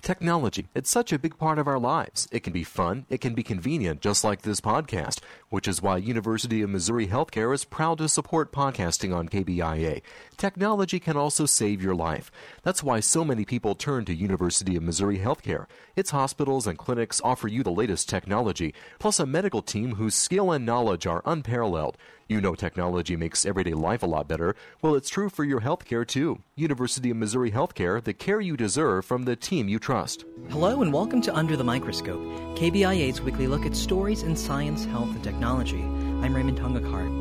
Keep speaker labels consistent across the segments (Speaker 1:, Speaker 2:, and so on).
Speaker 1: Technology, it's such a big part of our lives. It can be fun, it can be convenient, just like this podcast, which is why University of Missouri Healthcare is proud to support podcasting on KBIA. Technology can also save your life. That's why so many people turn to University of Missouri Healthcare. Its hospitals and clinics offer you the latest technology, plus a medical team whose skill and knowledge are unparalleled. You know technology makes everyday life a lot better. Well, it's true for your healthcare, too. University of Missouri Healthcare, the care you deserve from the team you trust.
Speaker 2: Hello and welcome to Under the Microscope, KBIA's weekly look at stories in science, health, and technology. I'm Raymond Tungakart.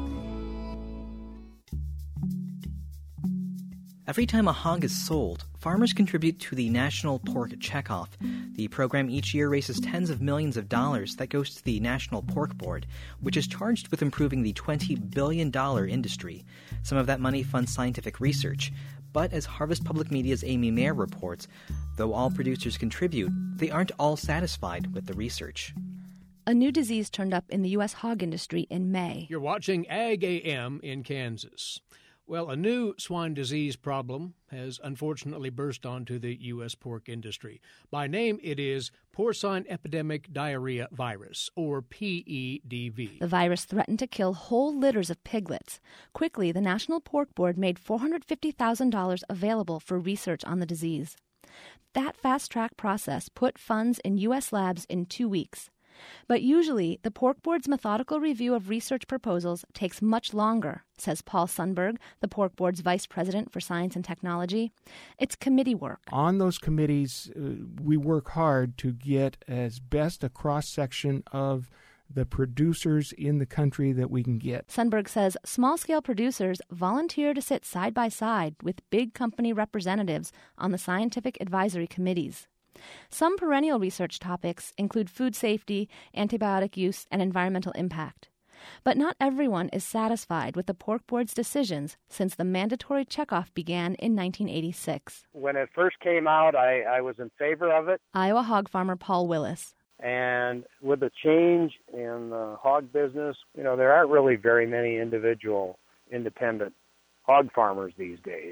Speaker 2: Every time a hog is sold, farmers contribute to the National Pork Checkoff. The program each year raises tens of millions of dollars that goes to the National Pork Board, which is charged with improving the $20 billion industry. Some of that money funds scientific research. But as Harvest Public Media's Amy Mayer reports, though all producers contribute, they aren't all satisfied with the research.
Speaker 3: A new disease turned up in the U.S. hog industry in May.
Speaker 4: You're watching Ag AM in Kansas. Well, a new swine disease problem has unfortunately burst onto the U.S. pork industry. By name, it is porcine epidemic diarrhea virus, or PEDV.
Speaker 3: The virus threatened to kill whole litters of piglets. Quickly, the National Pork Board made $450,000 available for research on the disease. That fast-track process put funds in U.S. labs in 2 weeks. But usually, the Pork Board's methodical review of research proposals takes much longer, says Paul Sundberg, the Pork Board's vice president for science and technology. It's committee work.
Speaker 5: On those committees, we work hard to get as best a cross-section of the producers in the country that we can get.
Speaker 3: Sundberg says small-scale producers volunteer to sit side by side with big company representatives on the scientific advisory committees. Some perennial research topics include food safety, antibiotic use, and environmental impact. But not everyone is satisfied with the Pork Board's decisions since the mandatory checkoff began in 1986.
Speaker 6: When it first came out, I was in favor of it.
Speaker 3: Iowa hog farmer Paul Willis.
Speaker 6: And with the change in the hog business, there aren't really very many individual, independent hog farmers these days.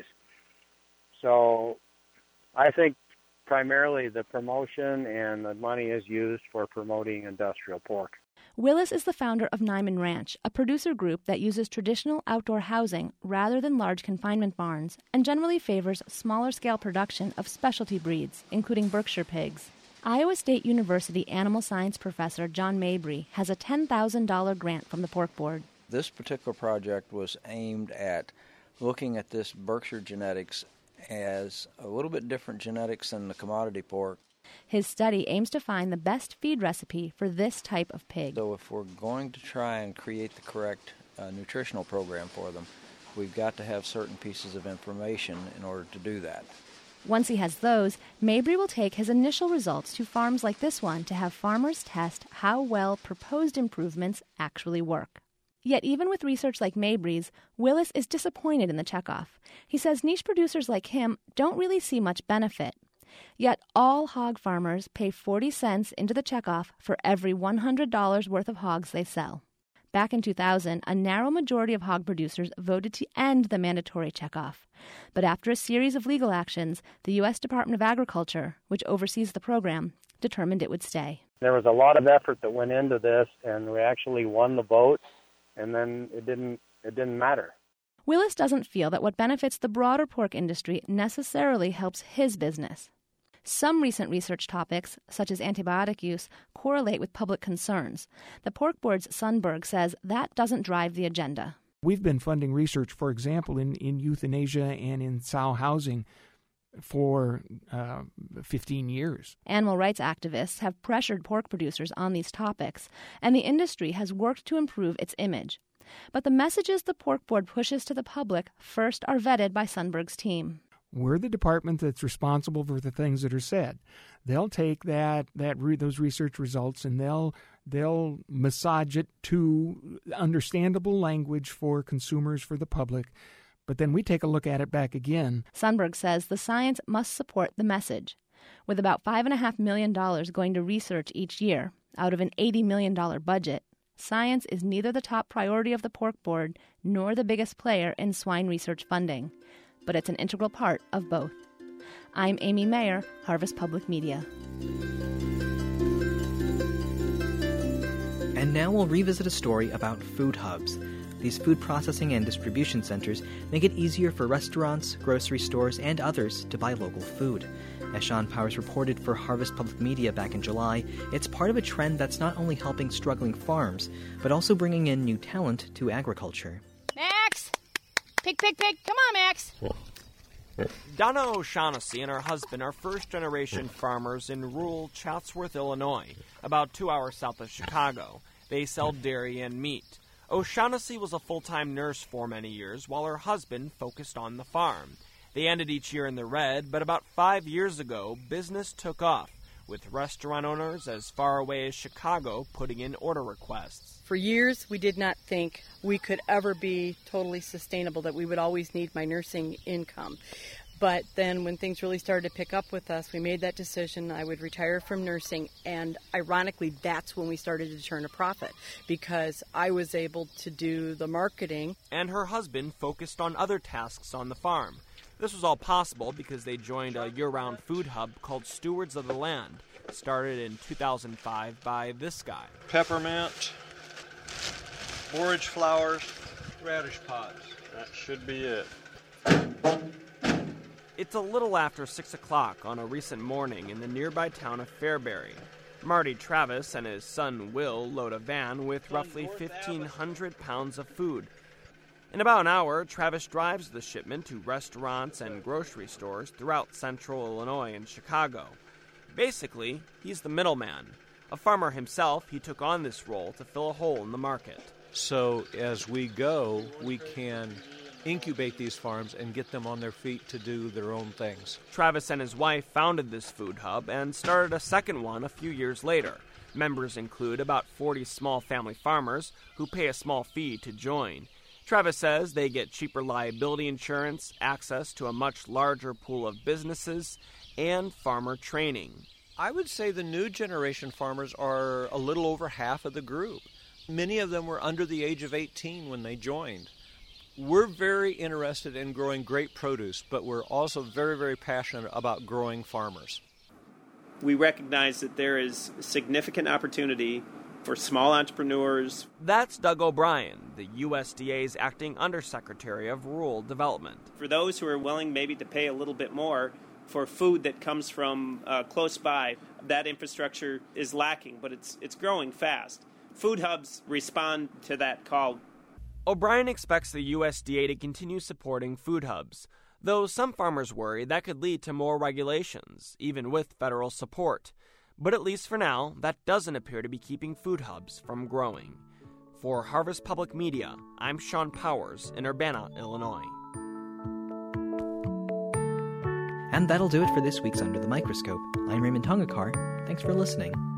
Speaker 6: So I think primarily the promotion and the money is used for promoting industrial pork.
Speaker 3: Willis is the founder of Nyman Ranch, a producer group that uses traditional outdoor housing rather than large confinement barns and generally favors smaller-scale production of specialty breeds, including Berkshire pigs. Iowa State University animal science professor John Mabry has a $10,000 grant from the Pork Board.
Speaker 7: This particular project was aimed at looking at this Berkshire genetics as a little bit different genetics than the commodity pork.
Speaker 3: His study aims to find the best feed recipe for this type of pig.
Speaker 7: So if we're going to try and create the correct nutritional program for them, we've got to have certain pieces of information in order to do that.
Speaker 3: Once he has those, Mabry will take his initial results to farms like this one to have farmers test how well proposed improvements actually work. Yet even with research like Mabry's, Willis is disappointed in the checkoff. He says niche producers like him don't really see much benefit. Yet all hog farmers pay 40 cents into the checkoff for every $100 worth of hogs they sell. Back in 2000, a narrow majority of hog producers voted to end the mandatory checkoff. But after a series of legal actions, the U.S. Department of Agriculture, which oversees the program, determined it would stay.
Speaker 6: There was a lot of effort that went into this, and we actually won the vote. And then it didn't matter.
Speaker 3: Willis doesn't feel that what benefits the broader pork industry necessarily helps his business. Some recent research topics, such as antibiotic use, correlate with public concerns. The Pork Board's Sundberg says that doesn't drive the agenda.
Speaker 5: We've been funding research, for example, in euthanasia and in sow housing for 15 years.
Speaker 3: Animal rights activists have pressured pork producers on these topics, and the industry has worked to improve its image. But the messages the Pork Board pushes to the public first are vetted by Sundberg's team.
Speaker 5: We're the department that's responsible for the things that are said. They'll take those research results and they'll massage it to understandable language for consumers, for the public. But then we take a look at it back again.
Speaker 3: Sundberg says the science must support the message. With about $5.5 million going to research each year, out of an $80 million budget, science is neither the top priority of the Pork Board nor the biggest player in swine research funding. But it's an integral part of both. I'm Amy Mayer, Harvest Public Media.
Speaker 2: And now we'll revisit a story about food hubs. These food processing and distribution centers make it easier for restaurants, grocery stores, and others to buy local food. As Sean Powers reported for Harvest Public Media back in July, it's part of a trend that's not only helping struggling farms, but also bringing in new talent to agriculture.
Speaker 8: Max! Pig! Come on, Max!
Speaker 9: Donna O'Shaughnessy and her husband are first-generation farmers in rural Chatsworth, Illinois, about 2 hours south of Chicago. They sell dairy and meat. O'Shaughnessy was a full-time nurse for many years, while her husband focused on the farm. They ended each year in the red, but about 5 years ago, business took off, with restaurant owners as far away as Chicago putting in order requests.
Speaker 10: For years, we did not think we could ever be totally sustainable, that we would always need my nursing income. But then when things really started to pick up with us, we made that decision. I would retire from nursing, and ironically, that's when we started to turn a profit, because I was able to do the marketing.
Speaker 9: And her husband focused on other tasks on the farm. This was all possible because they joined a year-round food hub called Stewards of the Land, started in 2005 by this guy.
Speaker 11: Peppermint, borage flowers, radish pods. That should be it.
Speaker 9: It's a little after 6 o'clock on a recent morning in the nearby town of Fairbury. Marty Travis and his son Will load a van with roughly 1,500 pounds of food. In about an hour, Travis drives the shipment to restaurants and grocery stores throughout central Illinois and Chicago. Basically, he's the middleman. A farmer himself, he took on this role to fill a hole in the market.
Speaker 12: So as we go, we can incubate these farms and get them on their feet to do their own things.
Speaker 9: Travis and his wife founded this food hub and started a second one a few years later. Members include about 40 small family farmers who pay a small fee to join. Travis says they get cheaper liability insurance, access to a much larger pool of businesses, and farmer training.
Speaker 12: I would say the new generation farmers are a little over half of the group. Many of them were under the age of 18 when they joined. We're very interested in growing great produce, but we're also very, very passionate about growing farmers.
Speaker 13: We recognize that there is significant opportunity for small entrepreneurs.
Speaker 9: That's Doug O'Brien, the USDA's acting Undersecretary of Rural Development.
Speaker 13: For those who are willing maybe to pay a little bit more for food that comes from close by, that infrastructure is lacking, but it's growing fast. Food hubs respond to that call.
Speaker 9: O'Brien expects the USDA to continue supporting food hubs, though some farmers worry that could lead to more regulations, even with federal support. But at least for now, that doesn't appear to be keeping food hubs from growing. For Harvest Public Media, I'm Sean Powers in Urbana, Illinois.
Speaker 2: And that'll do it for this week's Under the Microscope. I'm Raymond Tongakar. Thanks for listening.